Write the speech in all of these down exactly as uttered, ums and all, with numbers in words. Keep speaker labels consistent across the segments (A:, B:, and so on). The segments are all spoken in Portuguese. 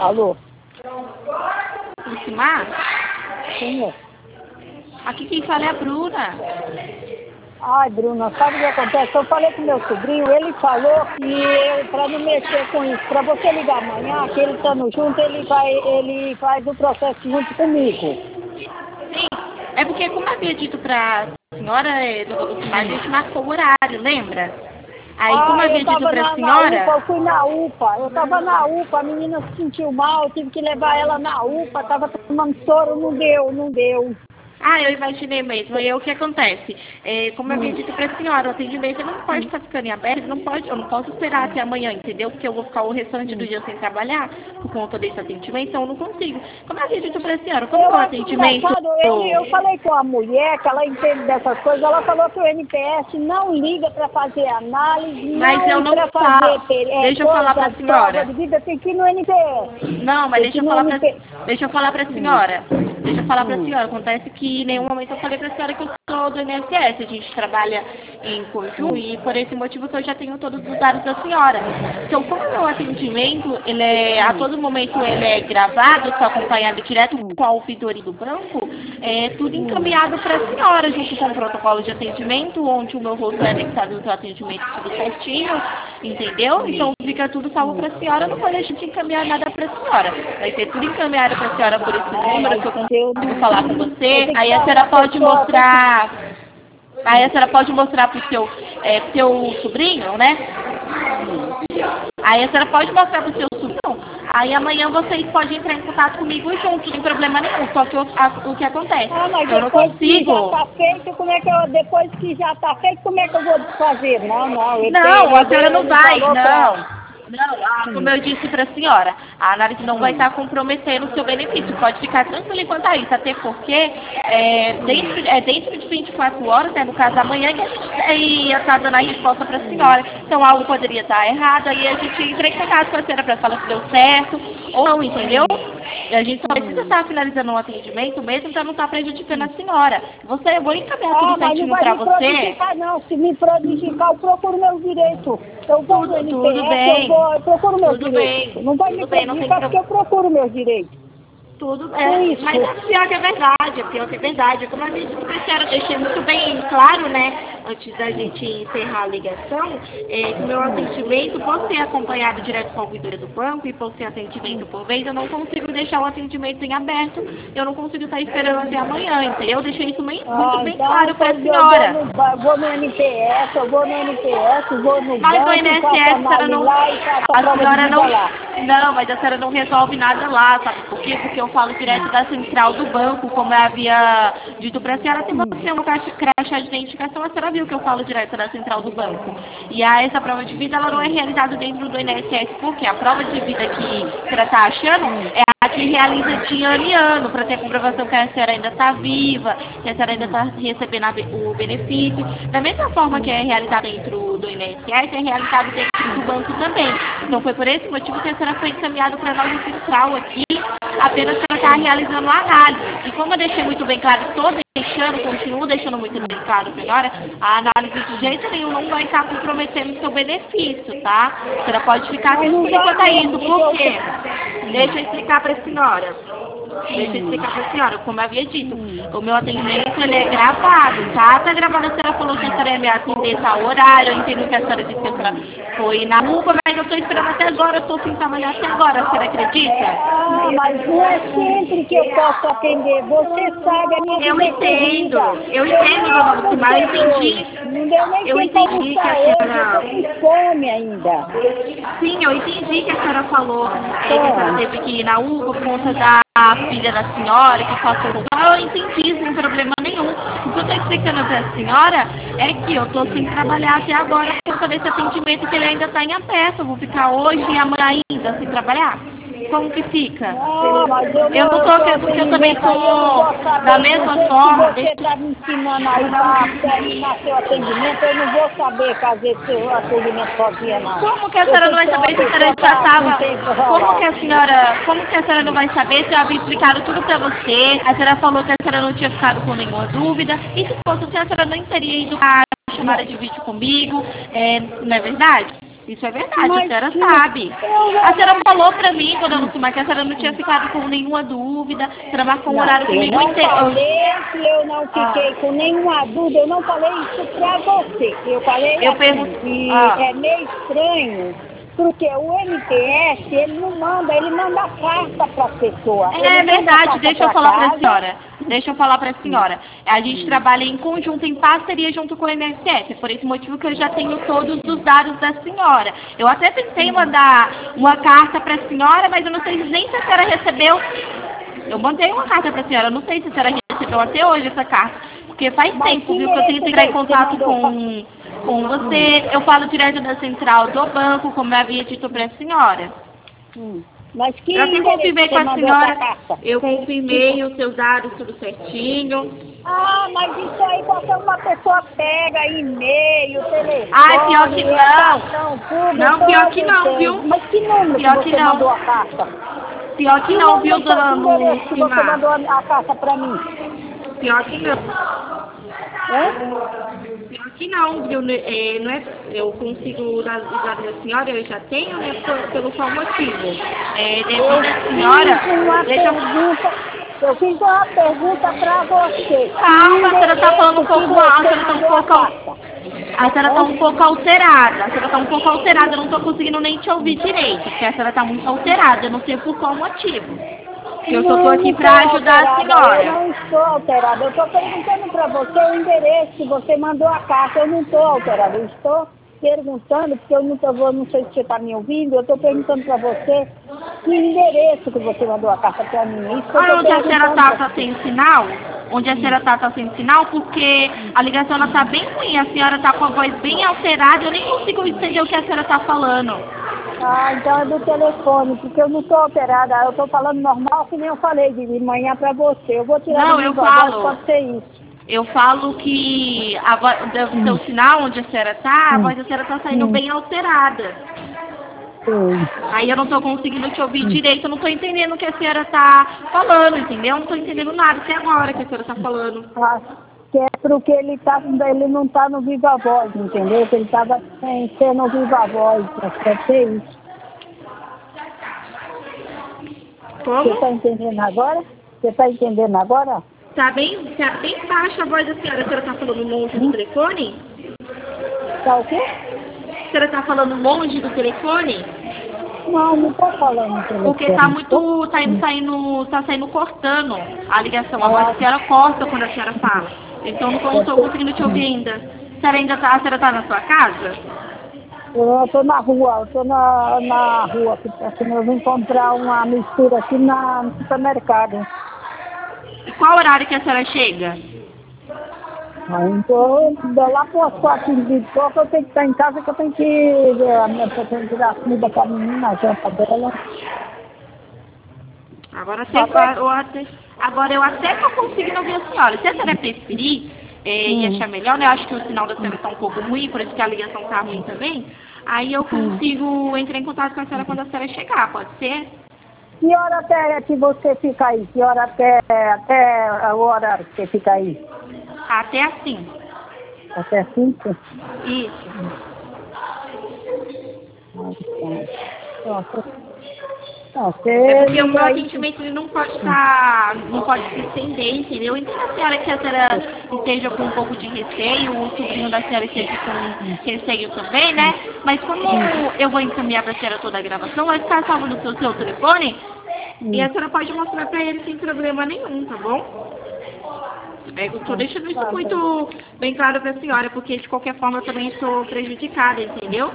A: Alô?
B: Lucimar?
A: Quem é?
B: Aqui quem fala é a Bruna.
A: Ai, Bruna, sabe o que acontece? Eu falei com meu sobrinho, ele falou que para não mexer com isso, para você ligar amanhã, que ele estando junto, ele vai, ele faz o processo junto comigo.
B: Sim, é porque como eu havia dito pra senhora, é, doutor Lucimar, a gente marcou o horário, lembra? Aí,
A: Ah,
B: como eu
A: eu
B: havia dito
A: estava
B: pra
A: na,
B: senhora...
A: na UPA, eu fui na UPA, eu estava na UPA, a menina se sentiu mal, eu tive que levar ela na UPA, estava tomando soro, não deu, não deu.
B: Ah, eu imaginei mesmo. E aí o que acontece? É, como eu havia dito para a senhora, o atendimento não pode estar ficando em aberto, não pode, eu não posso esperar até amanhã, entendeu? Porque eu vou ficar o restante do dia sem trabalhar por conta desse atendimento, então eu não consigo. Como eu havia dito para a senhora, como
A: Eu
B: é o
A: acho
B: atendimento...
A: engraçado, ele, eu falei com a mulher que ela entende dessas coisas, ela falou que o N P S não liga para fazer análise,
B: Mas eu
A: não
B: não
A: para fazer
B: falo.
A: é,
B: Deixa eu falar para
A: coisa,
B: a
A: prova
B: senhora.
A: de vida, tem que ir no N P S.
B: Não, mas
A: Tem
B: deixa
A: que ir
B: eu
A: no
B: falar pra,
A: N P...
B: deixa eu falar pra
A: Hum,
B: senhora. Deixa eu falar pra
A: hum,
B: senhora. Acontece que em nenhum momento eu falei pra senhora que eu sou do I N S S. A gente trabalha em conjunto
A: hum.
B: e por esse motivo que eu já tenho todos os dados da senhora. Então, como o meu atendimento, ele é, a todo momento ele é gravado, sou acompanhado direto com a ouvidoria do banco, é tudo encaminhado pra senhora, junto com o protocolo de atendimento, onde o meu rosto é anexado no seu atendimento tudo certinho, entendeu? Então fica tudo salvo pra senhora, não vou deixar de encaminhar nada pra senhora. Vai ser tudo encaminhado pra senhora por esse
A: Ah,
B: número
A: mas
B: que eu
A: eu
B: consigo
A: não...
B: falar com
A: Eu
B: você.
A: tenho que
B: Aí a
A: dar
B: senhora
A: uma
B: pode
A: pessoa, tem que...
B: mostrar. Aí a senhora pode mostrar pro seu, é, pro seu sobrinho, né?
A: Hum.
B: Aí a senhora pode mostrar pro seu sobrinho. Aí amanhã vocês podem entrar em contato comigo junto, sem problema nenhum. Só que eu, a, o que acontece?
A: Ah, mas
B: Eu não
A: depois que já
B: consigo.
A: está feito, como é que eu... Depois que já está feito, como é que eu vou desfazer? Não, não, ele,
B: Não, a
A: ele,
B: senhora não
A: ele
B: vai,
A: falou
B: não.
A: para...
B: Não, ah, como
A: Hum,
B: eu disse para a senhora, a análise não vai
A: hum,
B: estar comprometendo o seu benefício. Pode ficar tranquilo quanto a isso, até porque é,
A: hum,
B: dentro, é, dentro de vinte e quatro horas, né, no caso amanhã, que a gente ia estar dando a resposta para a
A: hum.
B: senhora. Então algo poderia estar errado, aí a gente entra em contato com a senhora para falar se deu certo ou não, entendeu? E a gente só precisa
A: Hum,
B: estar finalizando o atendimento mesmo para não estar prejudicando a
A: hum.
B: senhora. Você, eu vou encaminhar
A: Ah,
B: tudo
A: mas não
B: certinho
A: vai
B: para
A: me
B: você.
A: prejudicar, não. Se me prejudicar, eu procuro meus direitos. Eu vou no
B: Tudo, tudo
A: N P S, eu
B: bem.
A: vou, eu procuro meus
B: Tudo
A: direitos.
B: bem.
A: Não vai me
B: Tudo bem, não tem
A: prejudicar porque
B: problema.
A: eu procuro meus direitos.
B: Tudo
A: Com
B: é, mas
A: isso.
B: é pior que é verdade, é pior que é verdade. Como a gente eu deixei muito bem claro, né, antes da gente encerrar a ligação, é, que o meu
A: Hum.
B: atendimento, por ser acompanhado direto com a ouvidora do banco e por ser atendimento por vez, eu não consigo deixar o atendimento em aberto, eu não consigo estar esperando até amanhã, entendeu? Eu deixei isso bem- muito
A: Ah,
B: bem
A: então
B: claro para a
A: quando eu vou
B: senhora.
A: no, ba- vou no N P S, eu vou no N P S, vou no
B: Mas o
A: banco e faço
B: I N S S, a senhora
A: análise
B: não.
A: lá e faço a
B: A
A: prova de
B: senhora
A: vida
B: não.
A: lá.
B: Não, mas a senhora não resolve nada lá, sabe por quê? Porque eu falo direto
A: Hum,
B: da central do banco, como eu havia dito pra senhora, se
A: hum.
B: você não caixa- crachá de identificação, a senhora viu que eu falo direto da central do banco. E a, essa prova de vida, ela não é realizada dentro do I N S S, porque a prova de vida que a senhora tá achando
A: Hum,
B: é a que realiza de ano em ano, para ter a comprovação que a senhora ainda está viva, que a senhora ainda
A: hum,
B: está recebendo a be- o benefício. Da mesma forma que
A: hum.
B: é realizado dentro do I N S S, é realizado dentro do banco também. Então foi por esse motivo que a senhora foi encaminhada para a nossa central aqui, apenas para estar realizando a análise. E como eu deixei muito bem claro, estou deixando, continuo deixando muito bem claro para a senhora, a análise de jeito nenhum não vai estar comprometendo o seu benefício, tá? A senhora pode ficar
A: Mas não
B: tranquila
A: vai
B: quanto a
A: mesmo,
B: isso.
A: porque
B: Por
A: eu...
B: quê?
A: Hum,
B: Deixa eu explicar para a senhora. Deixa eu
A: hum,
B: explicar para a senhora, como eu havia dito,
A: hum.
B: o meu atendimento ele é gravado, tá? Tá gravado, a senhora falou que a senhora ia me atender tal horário, eu entendo que a senhora disse que a senhora foi na rua, mas eu estou esperando até agora, eu estou sem trabalhar até agora, a senhora acredita?
A: Ah, mas não é sempre que eu posso atender. Você sabe, a minha
B: Eu
A: vida é
B: entendo,
A: corrida.
B: eu
A: Eu
B: entendo,
A: nem
B: dona Lucimar, eu
A: almocei hoje.
B: entendi,
A: Não deu nem
B: eu
A: tempo para
B: entendi que
A: almoçar
B: a
A: hoje. Eu tô
B: senhora...
A: com fome ainda.
B: Sim, eu entendi que a senhora falou é, que a senhora
A: Então,
B: teve que ir na U P A por conta da filha da senhora, que passou no mal. Eu entendi, sem problema nenhum. O que eu estou explicando para a senhora é que eu estou sem trabalhar até agora por conta desse atendimento que ele ainda está em aberto. Eu vou ficar hoje e amanhã ainda sem trabalhar. Como que fica?
A: não, mas eu
B: Eu
A: não,
B: não
A: eu
B: tô,
A: tô
B: porque eu também
A: atendimento aí, eu não
B: sou
A: vou
B: da
A: saber. Do
B: mesma
A: jeito que
B: forma.
A: você
B: Deixa
A: está me ensinando aí para terminar seu atendimento, eu não vou saber fazer seu atendimento sozinha, não.
B: Como que a
A: Eu
B: senhora não
A: tenho que
B: vai
A: ter uma
B: saber se a senhora
A: pessoa
B: já
A: para com
B: estava...
A: quem
B: Como que
A: rolar.
B: a senhora... Como que a senhora não vai saber se eu havia explicado tudo pra você? A senhora falou que a senhora não tinha ficado com nenhuma dúvida. E se fosse assim, a senhora não teria ido a chamada
A: Não.
B: de vídeo comigo. É, não é verdade? Isso é verdade,
A: Mas,
B: a senhora
A: tia,
B: sabe.
A: eu não-
B: A senhora falou pra mim, quando eu não fui, que a senhora não tinha ficado com nenhuma dúvida, a senhora marcou um
A: Não,
B: horário
A: eu
B: comigo
A: não
B: inteiro.
A: falei que eu não fiquei
B: Ah.
A: com nenhuma dúvida, eu não falei isso pra você. Eu falei
B: Eu
A: assim,
B: pergunto.
A: que
B: Ah.
A: é meio estranho, porque o M T S, ele não manda, ele manda carta pra pessoa.
B: É
A: Ele manda
B: verdade,
A: carta
B: deixa eu
A: pra
B: falar para a
A: casa.
B: senhora. Deixa eu falar para a senhora. A gente trabalha em conjunto, em parceria junto com o M S S. É por esse motivo que eu já tenho todos os dados da senhora. Eu até pensei em mandar uma carta para a senhora, mas eu não sei nem se a senhora recebeu. Eu mandei uma carta para a senhora, eu não sei se a senhora recebeu até hoje essa carta. Porque faz
A: Mas
B: tempo,
A: que
B: viu, que eu tenho que entrar em
A: endereço você
B: contato
A: mandou?
B: com, com você. Eu falo direto da central do banco, como eu havia dito para a senhora.
A: Hum. Mas que
B: Eu até
A: endereço
B: confirmei com
A: você
B: a
A: mandou
B: senhora,
A: essa carta?
B: eu confirmei os seus dados tudo certinho.
A: Ah, mas isso aí qualquer uma pessoa pega, e-mail, telefone,
B: Ai, pior que
A: é
B: não.
A: cartão, tudo,
B: Não, pior que
A: todo
B: não,
A: tem.
B: viu?
A: Mas que número
B: Pior
A: que
B: que
A: você
B: não.
A: mandou a carta?
B: Pior que
A: Que
B: não, viu,
A: número, que
B: dona
A: endereço que você
B: Lucimar?
A: mandou a a carta pra mim?
B: Pior que não.
A: Hã?
B: Pior que não, viu? né, é, não é, eu consigo dar os dados da senhora, eu já tenho, né, por, pelo qual motivo. É, devido
A: Eu
B: à senhora,
A: fiz uma
B: deixa eu...
A: pergunta, eu fiz uma pergunta pra você.
B: Calma, a senhora tá falando um
A: Que
B: pouco alto, a
A: você
B: senhora tá um
A: mandou a
B: pouco... al-
A: carta?
B: A senhora tá
A: Hã?
B: um pouco alterada, a senhora tá um pouco alterada, eu não tô conseguindo nem te ouvir direito, porque a senhora tá muito alterada, eu não sei por qual motivo. Eu só tô
A: Não,
B: aqui
A: não
B: pra
A: estou
B: ajudar a
A: alterada, eu
B: senhora.
A: não estou alterada. Eu estou perguntando para você o endereço que você mandou a carta. Eu não estou alterada, eu estou perguntando, porque eu não, tô, eu não sei se você está me ouvindo, eu estou perguntando para você que endereço que você mandou a carta para mim. Isso que eu
B: Olha
A: estou
B: onde a senhora
A: perguntando
B: tá,
A: para
B: tá
A: você.
B: sem sinal? Onde a senhora tá, tá sem sinal, porque a ligação ela tá bem ruim, a senhora tá com a voz bem alterada, eu nem consigo entender o que a senhora tá falando.
A: Ah, então é do telefone, porque eu não estou alterada, eu estou falando normal, que nem eu falei de manhã para você. Eu vou tirar
B: Não,
A: do
B: eu
A: viva voz,
B: falo.
A: pode ser isso.
B: Eu falo que a voz, do seu
A: Hum,
B: sinal, onde a senhora tá, a
A: hum,
B: voz da senhora tá saindo
A: hum,
B: bem alterada.
A: sim.
B: Aí eu não tô conseguindo te ouvir
A: Hum.
B: direito, eu não tô entendendo o que a senhora tá falando, entendeu? Eu não tô entendendo nada até agora que a senhora tá falando.
A: Ah, que é porque ele, tá, ele não está no Viva Voz, entendeu? Que ele estava sem ser no Viva Voz, deve ser isso. Você
B: Como?
A: está entendendo agora? Você está entendendo agora?
B: Tá bem, tá bem baixa a voz da senhora. A senhora tá falando longe do
A: Hum?
B: telefone?
A: Tá o quê?
B: A senhora tá falando longe do telefone?
A: Não, não estou falando no telefone.
B: Porque tá
A: Tô-
B: muito, tá indo, saindo, tá saindo cortando a ligação. A voz
A: Ah,
B: da senhora corta quando a senhora fala. Então eu não tô conseguindo te ouvir ainda. A senhora ainda tá, a senhora tá na sua casa?
A: eu estou na rua, eu estou na, na rua, aqui, aqui, eu vim comprar uma mistura aqui na, no supermercado.
B: E qual horário que a senhora chega?
A: Aí, então, eu lá para as quatro de pouco, eu tenho que estar em casa, que eu tenho que, a minha, eu tenho que dar comida para a menina, a janta dela.
B: Agora, até, eu até, agora eu até tô conseguindo ouvir a senhora. Se a senhora preferir é, e
A: Hum.
B: achar melhor, né? Eu acho que o sinal da senhora está um pouco ruim, por isso que a ligação tá ruim também. Aí eu consigo entrar em contato com a senhora quando a senhora chegar, pode ser?
A: Que hora até que você fica aí? Que hora até, até o horário que você fica aí?
B: Até assim.
A: Até cinco?
B: Isso.
A: Nossa. Não,
B: É
A: você
B: porque o meu
A: liga aí.
B: atendimento ele não pode estar, não pode se estender, entendeu? Então a senhora que a senhora esteja com um pouco de receio, o sobrinho da senhora esteja com receio também, né? Mas como eu vou encaminhar para a senhora toda a gravação, vai ficar salvo no seu, seu telefone e a senhora pode mostrar para ele sem problema nenhum, tá bom? É, eu estou deixando isso muito bem claro para a senhora, porque de qualquer forma eu também estou prejudicada, entendeu?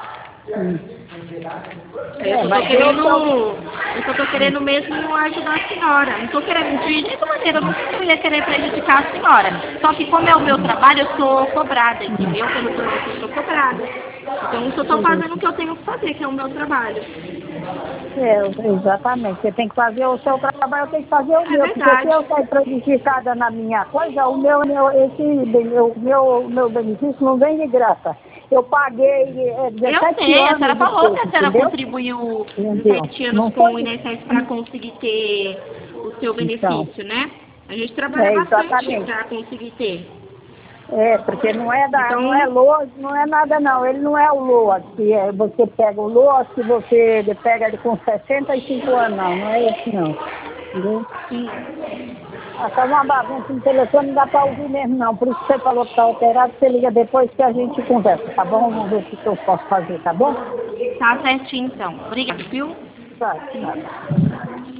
B: Eu só tô querendo, eu só tô querendo mesmo ajudar a senhora. Não tô querendo, de nenhuma maneira, eu não sei que eu ia querer prejudicar a senhora. Só que como é o meu trabalho, eu sou cobrada, entendeu? Pelo serviço eu sou cobrada. Então eu só tô fazendo o que eu tenho que fazer, que é o meu trabalho.
A: É, exatamente. Você tem que fazer o seu trabalho, eu tenho que fazer o
B: É
A: meu. Porque se
B: verdade.
A: eu sair prejudicada na minha coisa, o meu, meu, esse, o meu, meu benefício não vem de graça. Eu paguei é,
B: Eu
A: dezessete
B: sei, a
A: anos
B: senhora
A: de
B: falou que a
A: coisa,
B: senhora
A: entendeu?
B: contribuiu
A: Entendeu?
B: dezessete anos
A: Não
B: com o
A: foi?
B: I N S S para conseguir ter o seu
A: Então,
B: benefício, né? A gente trabalha
A: é,
B: bastante
A: exatamente.
B: para conseguir ter.
A: É, porque não é da,
B: Então,
A: não é LOAS, não é nada não, ele não é o LOAS, que é, você pega o LOAS, que você pega ele com sessenta e cinco anos, não, não é esse não. Entendeu?
B: sim.
A: Ah, tá uma bagunça no telefone, não dá pra ouvir mesmo não, por isso que você falou que tá alterado, você liga depois que a gente conversa, tá bom? Vamos ver o que eu posso fazer, tá bom?
B: Tá certinho, então. Obrigada, viu?
A: Tá, nada.